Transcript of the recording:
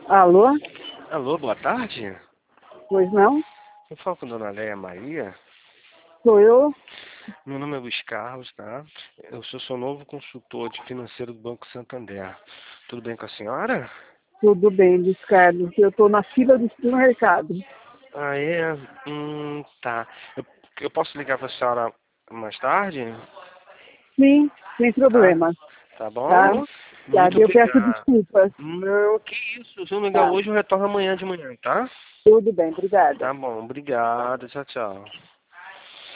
Alô? Alô, boa tarde. Pois não? Eu falo com a dona Leia Maria. Sou eu? Meu nome é Luiz Carlos, tá? Eu sou seu novo consultor de financeiro do Banco Santander. Tudo bem com a senhora? Tudo bem, Luiz Carlos. Eu estou na fila do supermercado. Ah, é? Tá. Eu posso ligar para a senhora mais tarde? Sim, sem Tá? problema. Tá Tá? bom? Tá, Muito eu peço obrigado. desculpas. Não, que isso. Se eu não ligar Tá, hoje, eu retorno amanhã de manhã, tá? tudo bem, obrigada. Tá bom, obrigado. Tchau, tchau.